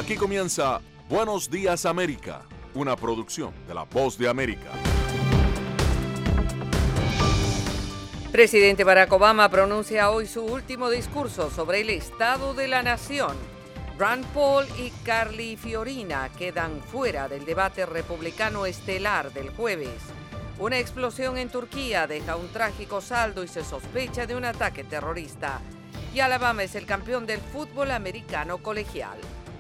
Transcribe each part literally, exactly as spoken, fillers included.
Aquí comienza Buenos Días América, una producción de La Voz de América. Presidente Barack Obama pronuncia hoy su último discurso sobre el estado de la nación. Rand Paul y Carly Fiorina quedan fuera del debate republicano estelar del jueves. Una explosión en Turquía deja un trágico saldo y se sospecha de un ataque terrorista. Y Alabama es el campeón del fútbol americano colegial.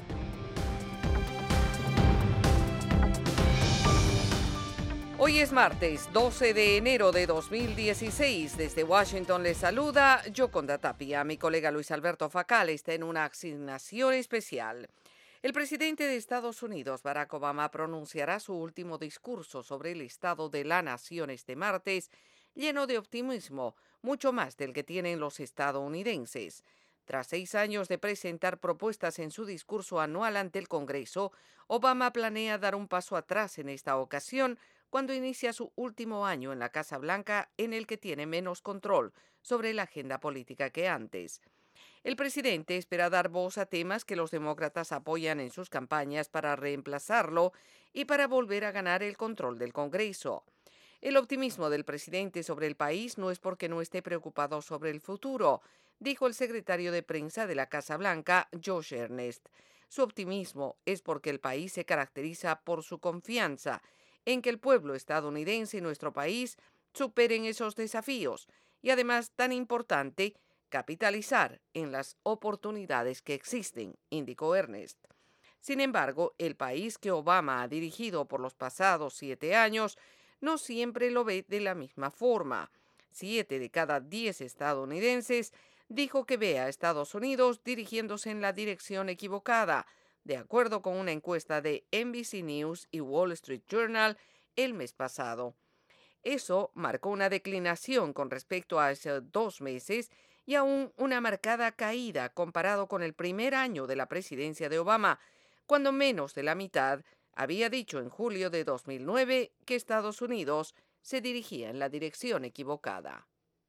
Hoy es martes, doce de enero de dos mil dieciséis. Desde Washington les saluda Yoconda Tapia. Mi colega Luis Alberto Facal está en una asignación especial. El presidente de Estados Unidos, Barack Obama, pronunciará su último discurso sobre el estado de la nación este martes, lleno de optimismo, mucho más del que tienen los estadounidenses. Tras seis años de presentar propuestas en su discurso anual ante el Congreso, Obama planea dar un paso atrás en esta ocasión, cuando inicia su último año en la Casa Blanca, en el que tiene menos control sobre la agenda política que antes. El presidente espera dar voz a temas que los demócratas apoyan en sus campañas para reemplazarlo y para volver a ganar el control del Congreso. El optimismo del presidente sobre el país no es porque no esté preocupado sobre el futuro, dijo el secretario de prensa de la Casa Blanca, Josh Earnest. Su optimismo es porque el país se caracteriza por su confianza en que el pueblo estadounidense y nuestro país superen esos desafíos y, además, tan importante, capitalizar en las oportunidades que existen, indicó Earnest. Sin embargo, el país que Obama ha dirigido por los pasados siete años no siempre lo ve de la misma forma. Siete de cada diez estadounidenses dijo que ve a Estados Unidos dirigiéndose en la dirección equivocada, de acuerdo con una encuesta de N B C News y Wall Street Journal el mes pasado. Eso marcó una declinación con respecto a hace dos meses y aún una marcada caída comparado con el primer año de la presidencia de Obama, cuando menos de la mitad había dicho en julio de dos mil nueve que Estados Unidos se dirigía en la dirección equivocada.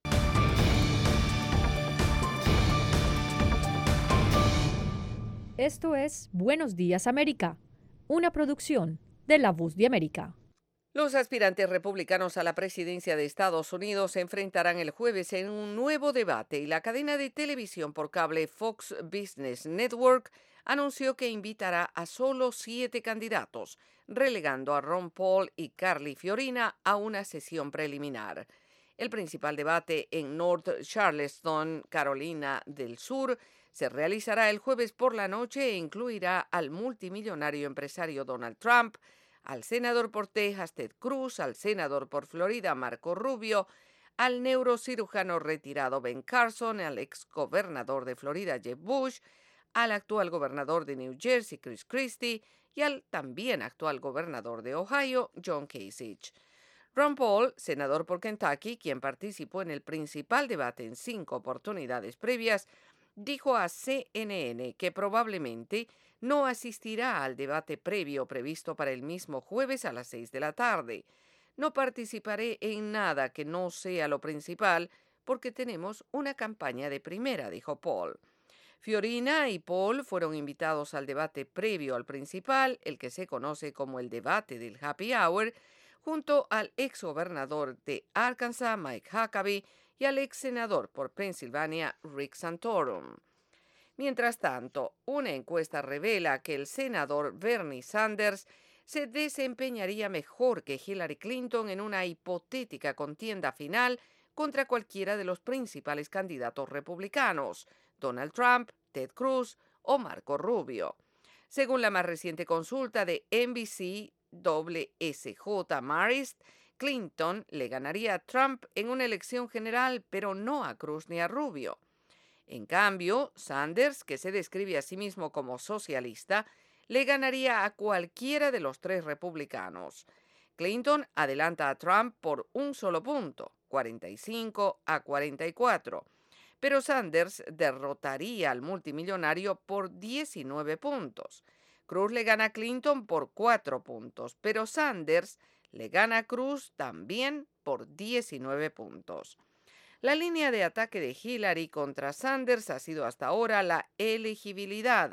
Esto es Buenos Días América, una producción de La Voz de América. Los aspirantes republicanos a la presidencia de Estados Unidos se enfrentarán el jueves en un nuevo debate y la cadena de televisión por cable Fox Business Network anunció que invitará a solo siete candidatos, relegando a Ron Paul y Carly Fiorina a una sesión preliminar. El principal debate en North Charleston, Carolina del Sur, se realizará el jueves por la noche e incluirá al multimillonario empresario Donald Trump, al senador por Texas Ted Cruz, al senador por Florida Marco Rubio, al neurocirujano retirado Ben Carson, al exgobernador de Florida Jeb Bush, al actual gobernador de New Jersey Chris Christie y al también actual gobernador de Ohio John Kasich. Ron Paul, senador por Kentucky, quien participó en el principal debate en cinco oportunidades previas, dijo a C N N que probablemente no asistirá al debate previo previsto para el mismo jueves a las seis de la tarde. No participaré en nada que no sea lo principal porque tenemos una campaña de primera, dijo Paul. Fiorina y Paul fueron invitados al debate previo al principal, el que se conoce como el debate del Happy Hour, junto al exgobernador de Arkansas, Mike Huckabee, y al ex senador por Pensilvania, Rick Santorum. Mientras tanto, una encuesta revela que el senador Bernie Sanders se desempeñaría mejor que Hillary Clinton en una hipotética contienda final contra cualquiera de los principales candidatos republicanos, Donald Trump, Ted Cruz o Marco Rubio. Según la más reciente consulta de N B C W S J Marist, Clinton le ganaría a Trump en una elección general, pero no a Cruz ni a Rubio. En cambio, Sanders, que se describe a sí mismo como socialista, le ganaría a cualquiera de los tres republicanos. Clinton adelanta a Trump por un solo punto, cuarenta y cinco a cuarenta y cuatro, pero Sanders derrotaría al multimillonario por diecinueve puntos. Cruz le gana a Clinton por cuatro puntos, pero Sanders le gana a Cruz también por diecinueve puntos. La línea de ataque de Hillary contra Sanders ha sido hasta ahora la elegibilidad,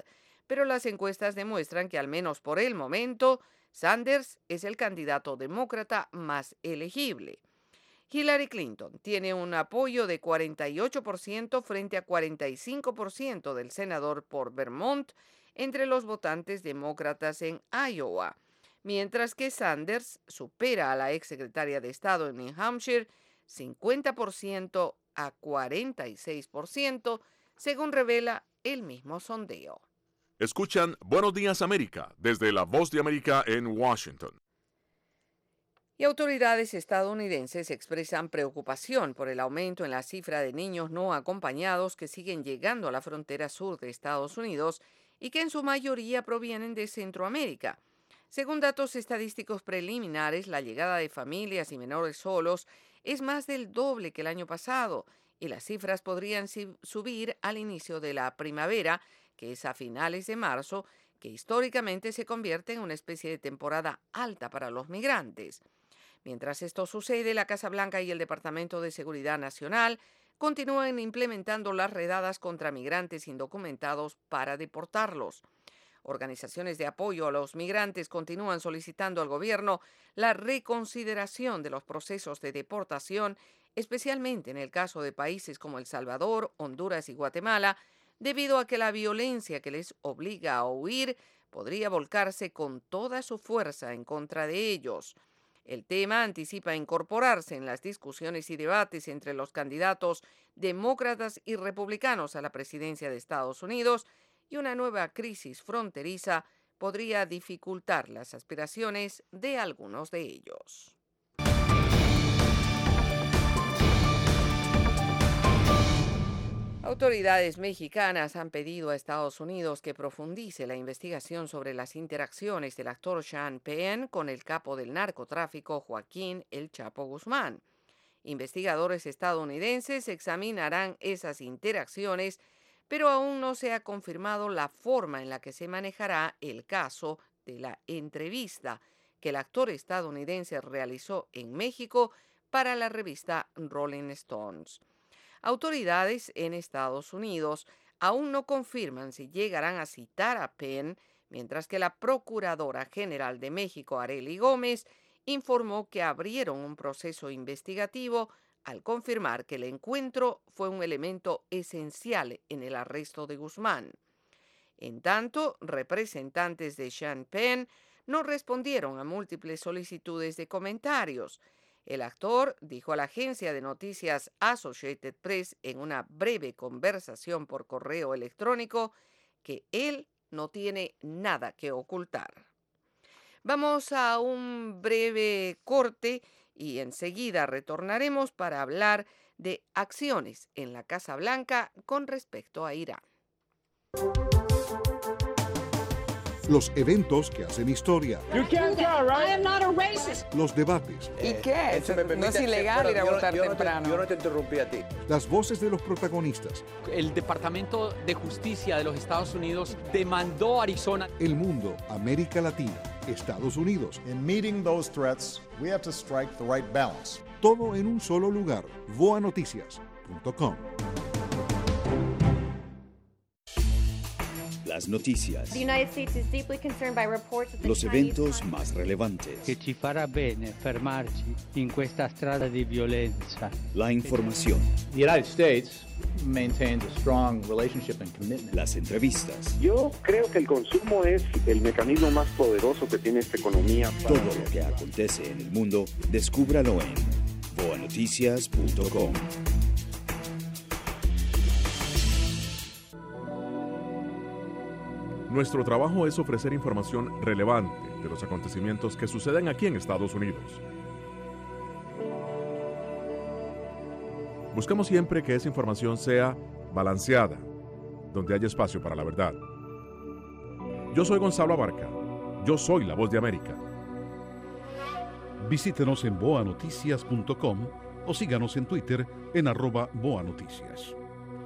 pero las encuestas demuestran que al menos por el momento Sanders es el candidato demócrata más elegible. Hillary Clinton tiene un apoyo de cuarenta y ocho por ciento frente a cuarenta y cinco por ciento del senador por Vermont entre los votantes demócratas en Iowa, mientras que Sanders supera a la exsecretaria de Estado en New Hampshire cincuenta por ciento a cuarenta y seis por ciento, según revela el mismo sondeo. Escuchan Buenos Días América desde La Voz de América en Washington. Y autoridades estadounidenses expresan preocupación por el aumento en la cifra de niños no acompañados que siguen llegando a la frontera sur de Estados Unidos y que en su mayoría provienen de Centroamérica. Según datos estadísticos preliminares, la llegada de familias y menores solos es más del doble que el año pasado y las cifras podrían subir al inicio de la primavera, que es a finales de marzo, que históricamente se convierte en una especie de temporada alta para los migrantes. Mientras esto sucede, la Casa Blanca y el Departamento de Seguridad Nacional continúan implementando las redadas contra migrantes indocumentados para deportarlos. Organizaciones de apoyo a los migrantes continúan solicitando al gobierno la reconsideración de los procesos de deportación, especialmente en el caso de países como El Salvador, Honduras y Guatemala, debido a que la violencia que les obliga a huir podría volcarse con toda su fuerza en contra de ellos. El tema anticipa incorporarse en las discusiones y debates entre los candidatos demócratas y republicanos a la presidencia de Estados Unidos, y una nueva crisis fronteriza podría dificultar las aspiraciones de algunos de ellos. Autoridades mexicanas han pedido a Estados Unidos que profundice la investigación sobre las interacciones del actor Sean Penn con el capo del narcotráfico Joaquín El Chapo Guzmán. Investigadores estadounidenses examinarán esas interacciones, pero aún no se ha confirmado la forma en la que se manejará el caso de la entrevista que el actor estadounidense realizó en México para la revista Rolling Stones. Autoridades en Estados Unidos aún no confirman si llegarán a citar a Penn, mientras que la Procuradora General de México, Arely Gómez, informó que abrieron un proceso investigativo al confirmar que el encuentro fue un elemento esencial en el arresto de Guzmán. En tanto, representantes de Sean Penn no respondieron a múltiples solicitudes de comentarios. El actor dijo a la agencia de noticias Associated Press en una breve conversación por correo electrónico que él no tiene nada que ocultar. Vamos a un breve corte y enseguida retornaremos para hablar de acciones en la Casa Blanca con respecto a Irán. Los eventos que hacen historia. You can't tell, right? I am not a racist. Los debates. ¿Y qué? No es ilegal ir a votar temprano. Yo no te interrumpí a ti. Las voces de los protagonistas. El Departamento de Justicia de los Estados Unidos demandó a Arizona. El mundo, América Latina, Estados Unidos. In meeting those threats, we have to strike the right balance. Todo en un solo lugar. voa noticias punto com. Las noticias, los eventos más relevantes, che ci farà bene fermarci in questa strada di violenza. La información, The United States maintains a strong relationship and commitment. Las entrevistas. Yo creo que el consumo es el mecanismo más poderoso que tiene esta economía. Todo lo que acontece en el mundo, descúbralo en voa noticias punto com. Nuestro trabajo es ofrecer información relevante de los acontecimientos que suceden aquí en Estados Unidos. Buscamos siempre que esa información sea balanceada, donde haya espacio para la verdad. Yo soy Gonzalo Abarca. Yo soy la Voz de América. Visítenos en voa noticias punto com o síganos en Twitter en arroba boanoticias.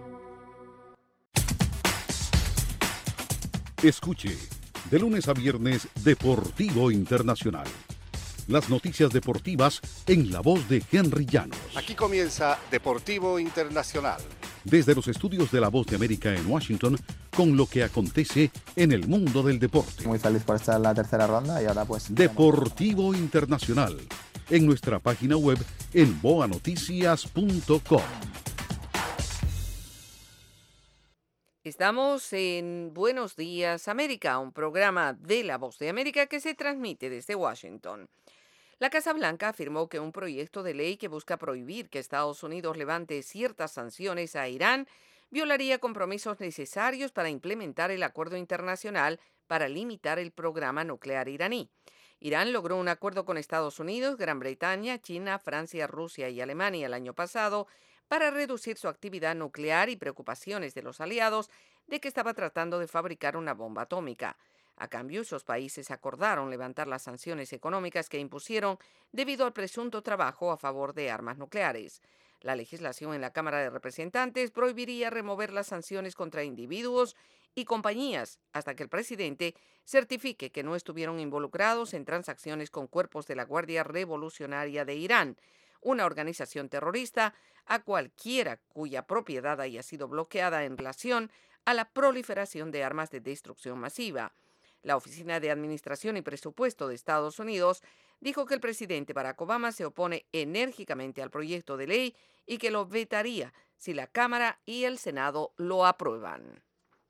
Escuche, de lunes a viernes, Deportivo Internacional. Las noticias deportivas en la voz de Henry Llanos. Aquí comienza Deportivo Internacional. Desde los estudios de La Voz de América en Washington, con lo que acontece en el mundo del deporte. Muy feliz por estar en la tercera ronda y ahora pues... Deportivo Internacional, en nuestra página web en boa noticias punto com. Estamos en Buenos Días América, un programa de La Voz de América que se transmite desde Washington. La Casa Blanca afirmó que un proyecto de ley que busca prohibir que Estados Unidos levante ciertas sanciones a Irán violaría compromisos necesarios para implementar el acuerdo internacional para limitar el programa nuclear iraní. Irán logró un acuerdo con Estados Unidos, Gran Bretaña, China, Francia, Rusia y Alemania el año pasado para reducir su actividad nuclear y preocupaciones de los aliados de que estaba tratando de fabricar una bomba atómica. A cambio, esos países acordaron levantar las sanciones económicas que impusieron debido al presunto trabajo a favor de armas nucleares. La legislación en la Cámara de Representantes prohibiría remover las sanciones contra individuos y compañías hasta que el presidente certifique que no estuvieron involucrados en transacciones con cuerpos de la Guardia Revolucionaria de Irán, una organización terrorista a cualquiera cuya propiedad haya sido bloqueada en relación a la proliferación de armas de destrucción masiva. La Oficina de Administración y Presupuesto de Estados Unidos dijo que el presidente Barack Obama se opone enérgicamente al proyecto de ley y que lo vetaría si la Cámara y el Senado lo aprueban.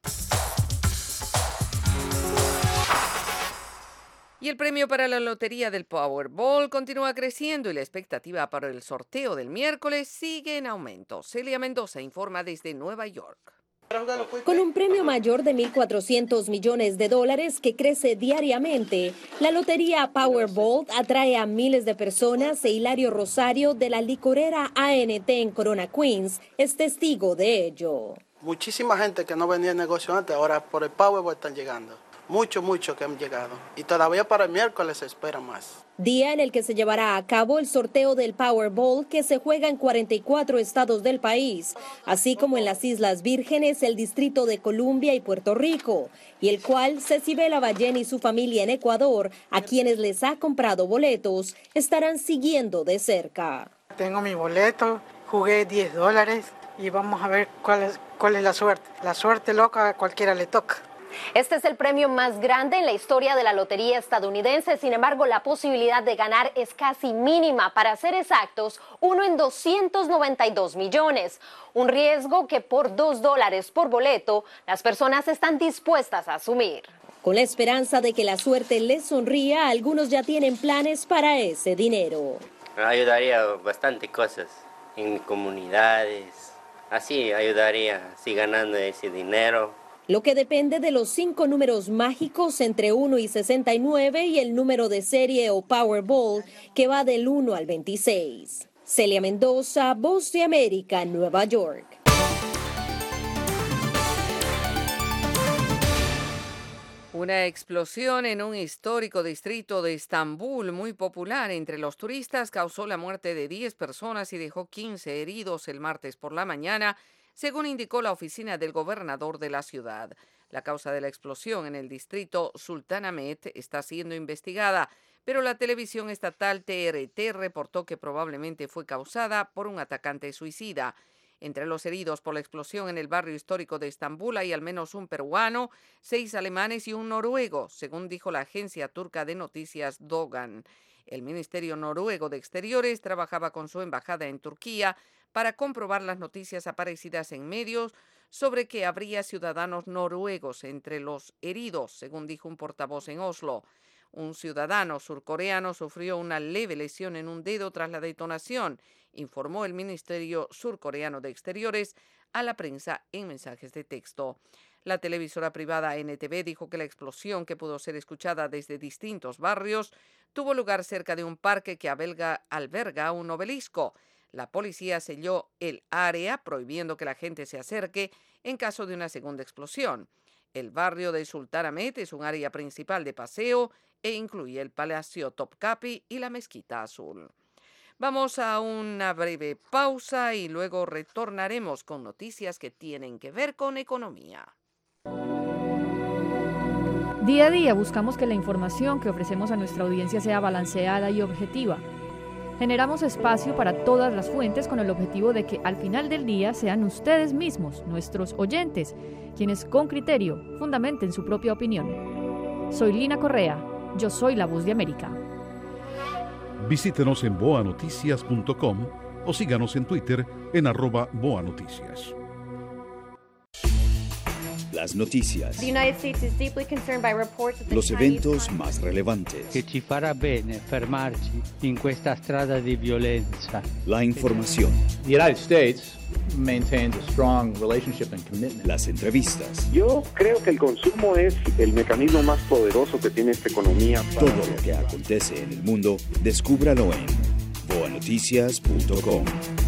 Y el premio para la lotería del Powerball continúa creciendo y la expectativa para el sorteo del miércoles sigue en aumento. Celia Mendoza informa desde Nueva York. Con un premio mayor de mil cuatrocientos millones de dólares que crece diariamente, la lotería Powerball atrae a miles de personas e Hilario Rosario de la licorera A N T en Corona, Queens, es testigo de ello. Muchísima gente que no venía en negocio antes, ahora por el Powerball están llegando. Mucho, mucho que han llegado. Y todavía para el miércoles se espera más. Día en el que se llevará a cabo el sorteo del Powerball que se juega en cuarenta y cuatro estados del país, así como en las Islas Vírgenes, el Distrito de Columbia y Puerto Rico, y el cual Cecibela Ballén y su familia en Ecuador, a quienes les ha comprado boletos, estarán siguiendo de cerca. Tengo mi boleto, jugué diez dólares y vamos a ver cuál es, cuál es la suerte. La suerte loca a cualquiera le toca. Este es el premio más grande en la historia de la lotería estadounidense, sin embargo la posibilidad de ganar es casi mínima, para ser exactos, uno en doscientos noventa y dos millones. Un riesgo que por dos dólares por boleto las personas están dispuestas a asumir. Con la esperanza de que la suerte les sonría, algunos ya tienen planes para ese dinero. Ayudaría bastante cosas en comunidades, así ayudaría, así ganando ese dinero. Lo que depende de los cinco números mágicos entre uno y sesenta y nueve y el número de serie o Powerball que va del uno al veintiséis. Celia Mendoza, Voz de América, Nueva York. Una explosión en un histórico distrito de Estambul muy popular entre los turistas causó la muerte de diez personas y dejó quince heridos el martes por la mañana, según indicó la oficina del gobernador de la ciudad. La causa de la explosión en el distrito Sultanahmet está siendo investigada, pero la televisión estatal T R T reportó que probablemente fue causada por un atacante suicida. Entre los heridos por la explosión en el barrio histórico de Estambul hay al menos un peruano, seis alemanes y un noruego, según dijo la agencia turca de noticias Dogan. El Ministerio Noruego de Exteriores trabajaba con su embajada en Turquía para comprobar las noticias aparecidas en medios sobre que habría ciudadanos noruegos entre los heridos, según dijo un portavoz en Oslo. Un ciudadano surcoreano sufrió una leve lesión en un dedo tras la detonación, informó el Ministerio Surcoreano de Exteriores a la prensa en mensajes de texto. La televisora privada N T V dijo que la explosión, que pudo ser escuchada desde distintos barrios, tuvo lugar cerca de un parque que alberga, alberga un obelisco. La policía selló el área, prohibiendo que la gente se acerque en caso de una segunda explosión. El barrio de Sultanahmet es un área principal de paseo e incluye el Palacio Topkapi y la Mezquita Azul. Vamos a una breve pausa y luego retornaremos con noticias que tienen que ver con economía. Día a día buscamos que la información que ofrecemos a nuestra audiencia sea balanceada y objetiva. Generamos espacio para todas las fuentes con el objetivo de que al final del día sean ustedes mismos, nuestros oyentes, quienes con criterio fundamenten su propia opinión. Soy Lina Correa, yo soy la Voz de América. Visítenos en boa noticias punto com o síganos en Twitter en arroba boanoticias. Las noticias, los eventos más relevantes, che ci farà bene fermarci in questa strada di violenza. La información, The United States maintains a strong relationship and commitment. Las entrevistas. Yo creo que el consumo es el mecanismo más poderoso que tiene esta economía. Todo lo que acontece en el mundo, descúbralo en boa noticias punto com.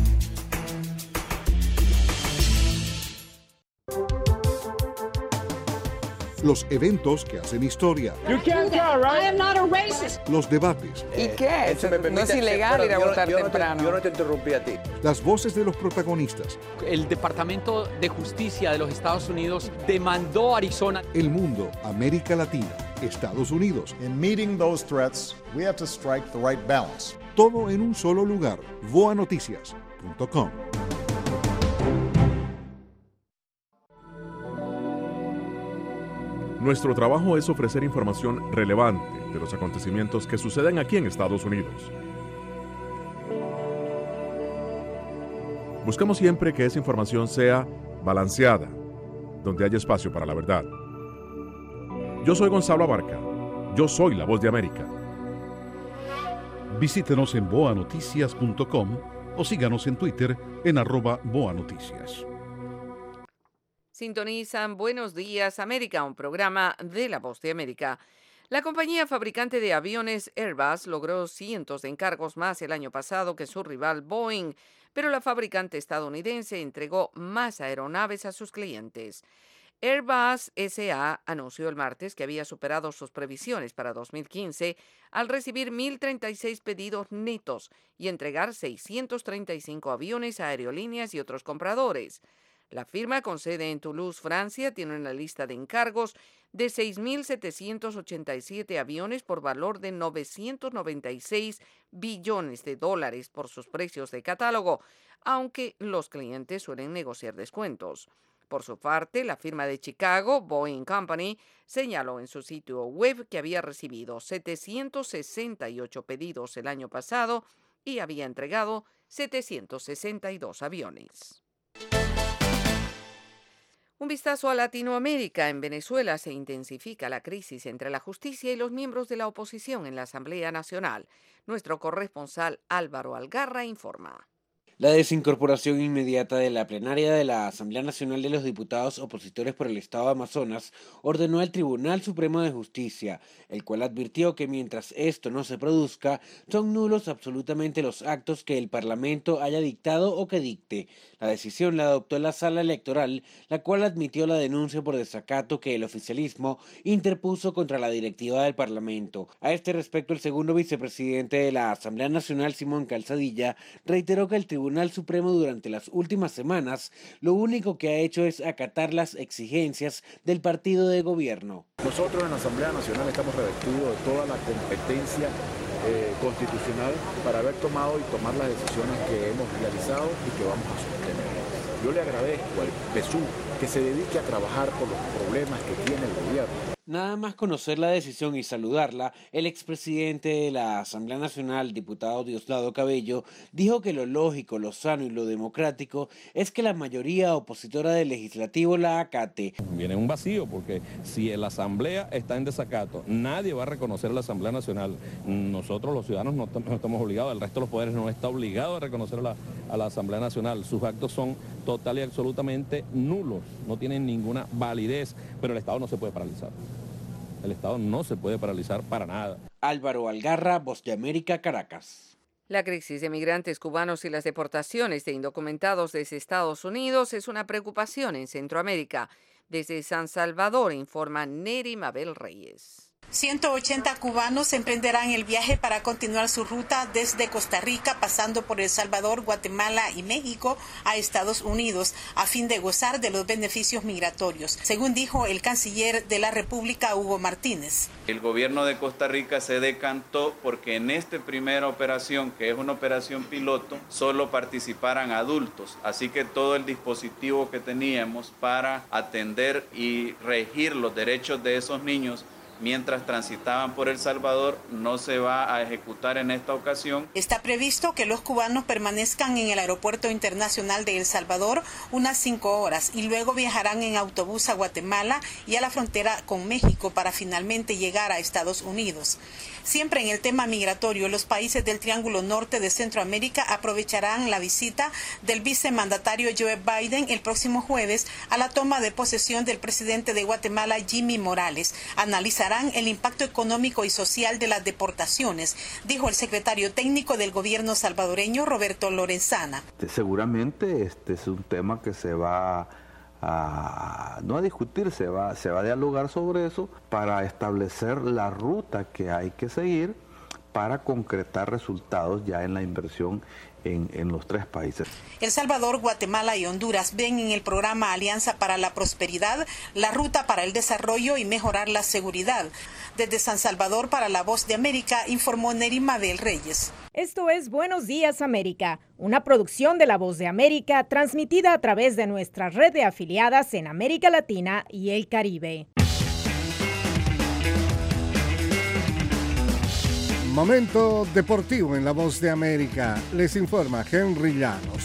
Los eventos que hacen historia. You can't go, right? I am not a racist. Los debates. ¿Y qué? Eso no es ilegal ir a votar temprano. Yo no te interrumpí a ti. Las voces de los protagonistas. El Departamento de Justicia de los Estados Unidos demandó a Arizona. El mundo, América Latina, Estados Unidos. In meeting those threats, we have to strike the right balance. Todo en un solo lugar. boa noticias punto com. Nuestro trabajo es ofrecer información relevante de los acontecimientos que suceden aquí en Estados Unidos. Buscamos siempre que esa información sea balanceada, donde haya espacio para la verdad. Yo soy Gonzalo Abarca. Yo soy la Voz de América. Visítenos en boa noticias punto com o síganos en Twitter en arroba boanoticias. Sintonizan Buenos Días América, un programa de La Voz de América. La compañía fabricante de aviones Airbus logró cientos de encargos más el año pasado que su rival Boeing, pero la fabricante estadounidense entregó más aeronaves a sus clientes. Airbus S A anunció el martes que había superado sus previsiones para dos mil quince al recibir mil treinta y seis pedidos netos y entregar seiscientos treinta y cinco aviones a aerolíneas y otros compradores. La firma, con sede en Toulouse, Francia, tiene una lista de encargos de seis mil setecientos ochenta y siete aviones por valor de novecientos noventa y seis billones de dólares por sus precios de catálogo, aunque los clientes suelen negociar descuentos. Por su parte, la firma de Chicago, Boeing Company, señaló en su sitio web que había recibido setecientos sesenta y ocho pedidos el año pasado y había entregado setecientos sesenta y dos aviones. Un vistazo a Latinoamérica. En Venezuela se intensifica la crisis entre la justicia y los miembros de la oposición en la Asamblea Nacional. Nuestro corresponsal Álvaro Algarra informa. La desincorporación inmediata de la plenaria de la Asamblea Nacional de los Diputados opositores por el Estado de Amazonas ordenó al Tribunal Supremo de Justicia, el cual advirtió que mientras esto no se produzca, son nulos absolutamente los actos que el Parlamento haya dictado o que dicte. La decisión la adoptó la Sala Electoral, la cual admitió la denuncia por desacato que el oficialismo interpuso contra la directiva del Parlamento. A este respecto, el segundo vicepresidente de la Asamblea Nacional, Simón Calzadilla, reiteró que el Tribunal Tribunal Supremo durante las últimas semanas lo único que ha hecho es acatar las exigencias del partido de gobierno. Nosotros en la Asamblea Nacional estamos revestidos de toda la competencia eh, constitucional para haber tomado y tomar las decisiones que hemos realizado y que vamos a sostener. Yo le agradezco al P S U que se dedique a trabajar por los problemas que tiene el gobierno. Nada más conocer la decisión y saludarla, el expresidente de la Asamblea Nacional, diputado Diosdado Cabello, dijo que lo lógico, lo sano y lo democrático es que la mayoría opositora del legislativo la acate. Viene un vacío porque si la Asamblea está en desacato, nadie va a reconocer a la Asamblea Nacional. Nosotros los ciudadanos no, no estamos obligados, el resto de los poderes no está obligado a reconocer a la, a la Asamblea Nacional. Sus actos son total y absolutamente nulos, no tienen ninguna validez, pero el Estado no se puede paralizar. El Estado no se puede paralizar para nada. Álvaro Algarra, Voz de América, Caracas. La crisis de migrantes cubanos y las deportaciones de indocumentados desde Estados Unidos es una preocupación en Centroamérica. Desde San Salvador informa Neri Mabel Reyes. ciento ochenta cubanos emprenderán el viaje para continuar su ruta desde Costa Rica, pasando por El Salvador, Guatemala y México a Estados Unidos, a fin de gozar de los beneficios migratorios, según dijo el canciller de la República, Hugo Martínez. El gobierno de Costa Rica se decantó porque en esta primera operación, que es una operación piloto, solo participaran adultos, así que todo el dispositivo que teníamos para atender y regir los derechos de esos niños mientras transitaban por El Salvador no se va a ejecutar en esta ocasión. Está previsto que los cubanos permanezcan en el Aeropuerto Internacional de El Salvador unas cinco horas y luego viajarán en autobús a Guatemala y a la frontera con México para finalmente llegar a Estados Unidos. Siempre en el tema migratorio, los países del Triángulo Norte de Centroamérica aprovecharán la visita del vicemandatario Joe Biden el próximo jueves a la toma de posesión del presidente de Guatemala, Jimmy Morales. Analizarán el impacto económico y social de las deportaciones, dijo el secretario técnico del gobierno salvadoreño, Roberto Lorenzana. Seguramente este es un tema que se va a, no a discutir, se va, se va a dialogar sobre eso para establecer la ruta que hay que seguir para concretar resultados ya en la inversión En, en los tres países. El Salvador, Guatemala y Honduras ven en el programa Alianza para la Prosperidad la ruta para el desarrollo y mejorar la seguridad. Desde San Salvador, para La Voz de América, informó Neri Mabel Reyes. Esto es Buenos Días América, una producción de La Voz de América transmitida a través de nuestra red de afiliadas en América Latina y el Caribe. Momento deportivo en La Voz de América. Les informa Henry Llanos.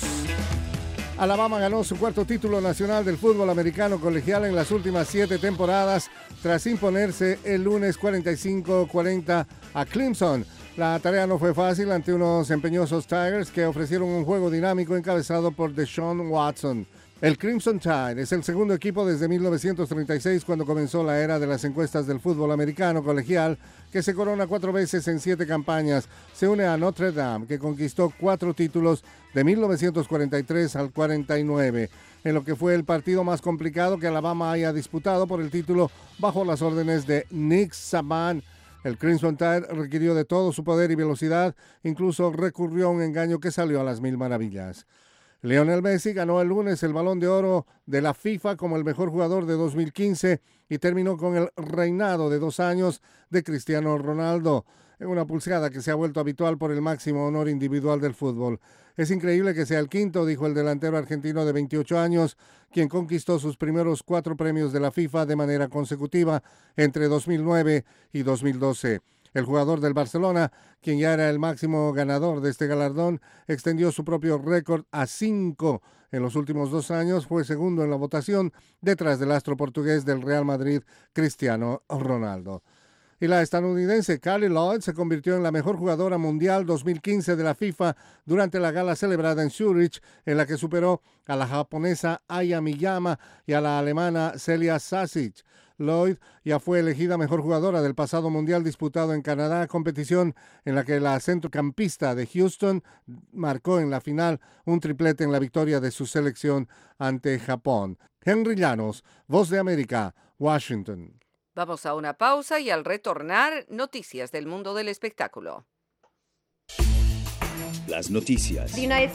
Alabama ganó su cuarto título nacional del fútbol americano colegial en las últimas siete temporadas tras imponerse el lunes cuarenta y cinco cuarenta a Clemson. La tarea no fue fácil ante unos empeñosos Tigers que ofrecieron un juego dinámico encabezado por Deshaun Watson. El Crimson Tide es el segundo equipo desde mil novecientos treinta y seis, cuando comenzó la era de las encuestas del fútbol americano colegial, que se corona cuatro veces en siete campañas. Se une a Notre Dame, que conquistó cuatro títulos de mil novecientos cuarenta y tres al cuarenta y nueve, en lo que fue el partido más complicado que Alabama haya disputado por el título bajo las órdenes de Nick Saban. El Crimson Tide requirió de todo su poder y velocidad, incluso recurrió a un engaño que salió a las mil maravillas. Lionel Messi ganó el lunes el Balón de Oro de la FIFA como el mejor jugador de dos mil quince y terminó con el reinado de dos años de Cristiano Ronaldo, en una pulseada que se ha vuelto habitual por el máximo honor individual del fútbol. Es increíble que sea el quinto, dijo el delantero argentino de veintiocho años, quien conquistó sus primeros cuatro premios de la FIFA de manera consecutiva entre dos mil nueve y dos mil doce. El jugador del Barcelona, quien ya era el máximo ganador de este galardón, extendió su propio récord a cinco. En los últimos dos años fue segundo en la votación, detrás del astro portugués del Real Madrid, Cristiano Ronaldo. Y la estadounidense Carly Lloyd se convirtió en la mejor jugadora mundial dos mil quince de la FIFA durante la gala celebrada en Zurich, en la que superó a la japonesa Aya Miyama y a la alemana Celia Sasic. Lloyd ya fue elegida mejor jugadora del pasado mundial disputado en Canadá, competición en la que la centrocampista de Houston marcó en la final un triplete en la victoria de su selección ante Japón. Henry Llanos, Voz de América, Washington. Vamos a una pausa y al retornar, noticias del mundo del espectáculo. Las noticias.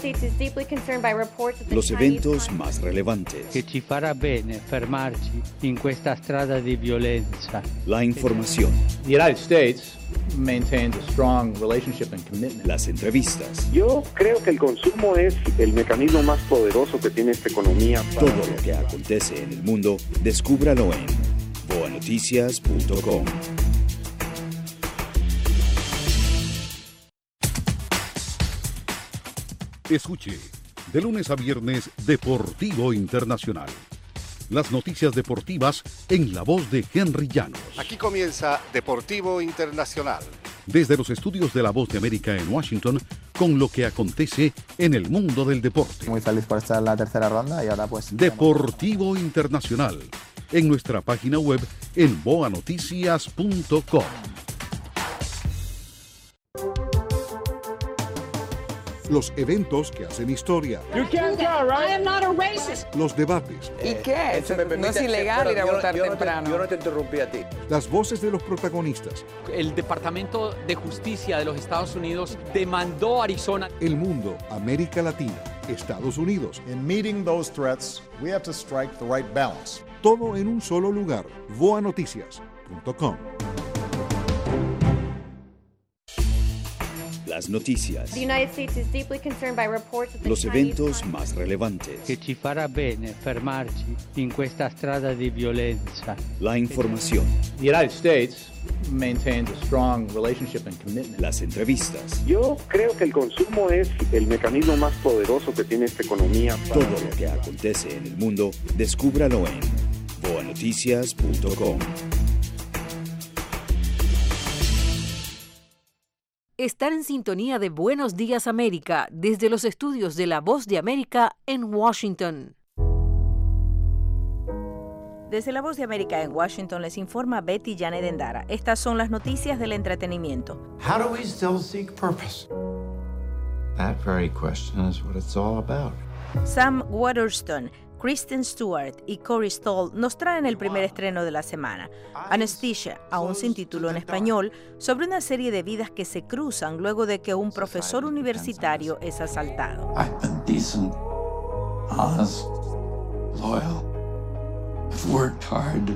Los eventos más relevantes. Che ci farà bene fermarci in questa strada di violenza. La información. The United States maintains a strong relationship and commitment. Las entrevistas. Yo creo que el consumo es el mecanismo más poderoso que tiene esta economía. Todo lo que acontece en el mundo, descúbralo en boa noticias punto com. Escuche, de lunes a viernes, Deportivo Internacional. Las noticias deportivas en la voz de Henry Llanos. Aquí comienza Deportivo Internacional. Desde los estudios de La Voz de América en Washington, con lo que acontece en el mundo del deporte. Muy feliz por estar en la tercera ronda y ahora pues... Deportivo Internacional, en nuestra página web en boa noticias punto com. los eventos que hacen historia, You can't go, right? I am not a racist. los debates, ¿Y qué? No es ilegal ir a votar yo no te- temprano. yo no te interrumpí a ti. las voces de los protagonistas, El Departamento de Justicia de los Estados Unidos demandó a Arizona. el mundo, América Latina, Estados Unidos. In meeting those threats, we have to strike the right balance. Todo en un solo lugar. voa noticias punto com. Las noticias, The United States is deeply concerned by reports that the los Chinese eventos más relevantes, Che ci farà bene fermarci in questa strada di violenza. la información, The United States maintains a strong relationship and commitment. las entrevistas, Yo creo que el consumo es el mecanismo más poderoso que tiene esta economía. Para... todo lo que acontece en el mundo, descúbralo en voa noticias punto com. Están en sintonía de Buenos Días América desde los estudios de La Voz de América en Washington. Desde La Voz de América en Washington les informa Betty Janet Endara. Estas son las noticias del entretenimiento. How do we still seek purpose? That very question is what it's all about. Sam Waterston, Kristen Stewart y Corey Stoll nos traen el primer estreno de la semana, Anesthesia, aún sin título en español, sobre una serie de vidas que se cruzan luego de que un profesor universitario es asaltado. I've been decent, honest, loyal. I've worked hard.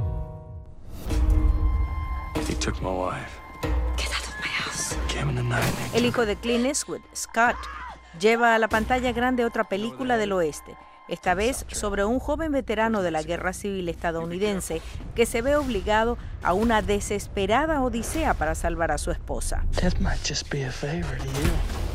He took my wife. Get out of my house. Came in the night. El hijo de Clint Eastwood, Scott, lleva a la pantalla grande otra película del oeste, esta vez sobre un joven veterano de la Guerra Civil estadounidense que se ve obligado a una desesperada odisea para salvar a su esposa. That might just be a favor to you.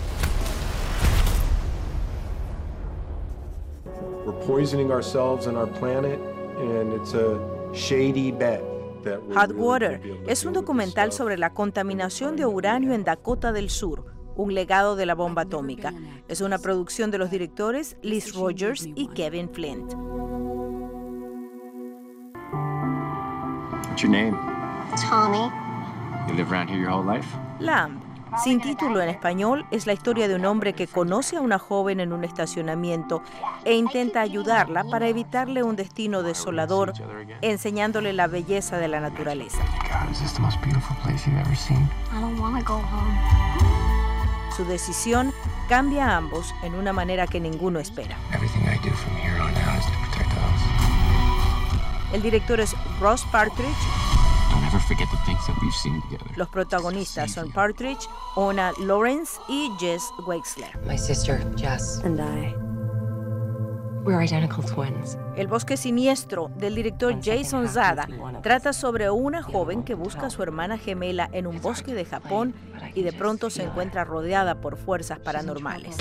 We're poisoning ourselves and our planet, and it's a shady bet. Hot Water es un documental sobre la contaminación de uranio en Dakota del Sur, un legado de la bomba atómica. Es una producción de los directores Liz Rogers y Kevin Flint. What's your name? Tommy. You live around here your whole life? Lamb, sin título en español, es la historia de un hombre que conoce a una joven en un estacionamiento e intenta ayudarla para evitarle un destino desolador, enseñándole la belleza de la naturaleza. God, is this the most beautiful place you've ever seen? I don't want to go home. Su decisión cambia a ambos en una manera que ninguno espera. Everything I do from here on out is to protect us. El director es Ross Partridge. Don't ever forget the things that we've seen together. Los protagonistas son Partridge, Ona Lawrence y Jess Wexler. My sister, Jess, and I, we're identical twins. El bosque siniestro del director Jason Zada trata sobre una joven que busca a su hermana gemela en un bosque de Japón y de pronto se encuentra rodeada por fuerzas paranormales.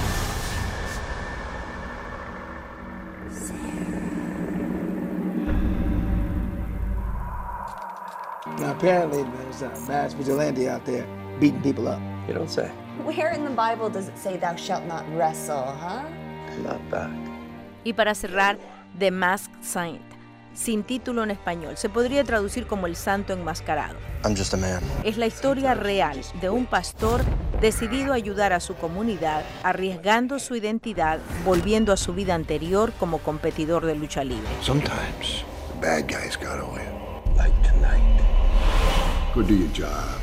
Now, apparently, there's a mass vigilante out there beating people up. You don't say. Where in the Bible does it say thou shalt not wrestle, huh? Not back. Y para cerrar, The Masked Saint, sin título en español. Se podría traducir como El Santo Enmascarado. I'm just a man. Es la historia real de un pastor decidido a ayudar a su comunidad, arriesgando su identidad, volviendo a su vida anterior como competidor de lucha libre. Sometimes the bad guys gotta win. Like tonight. Go do your job.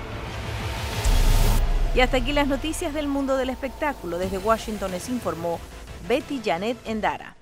Y hasta aquí las noticias del mundo del espectáculo. Desde Washington les informó Betty Janet Endara.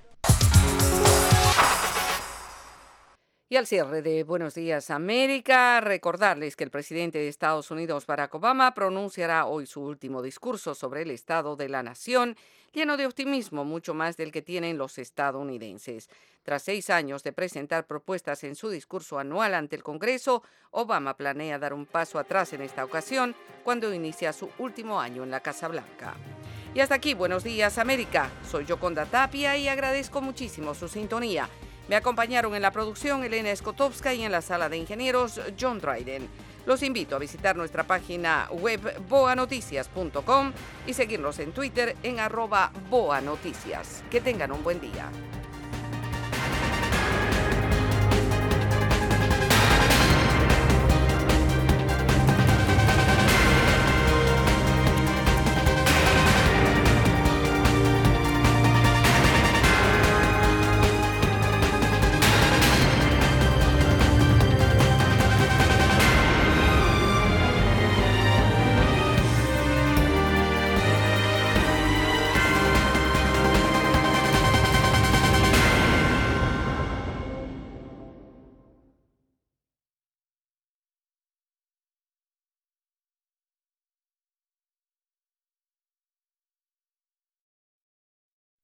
Y al cierre de Buenos Días América, recordarles que el presidente de Estados Unidos, Barack Obama, pronunciará hoy su último discurso sobre el estado de la nación, lleno de optimismo, mucho más del que tienen los estadounidenses. Tras seis años de presentar propuestas en su discurso anual ante el Congreso, Obama planea dar un paso atrás en esta ocasión cuando inicia su último año en la Casa Blanca. Y hasta aquí, Buenos Días América. Soy Yoconda Tapia y agradezco muchísimo su sintonía. Me acompañaron en la producción Elena Escotovska y en la sala de ingenieros John Dryden. Los invito a visitar nuestra página web boa noticias punto com y seguirnos en Twitter en arroba boanoticias. Que tengan un buen día.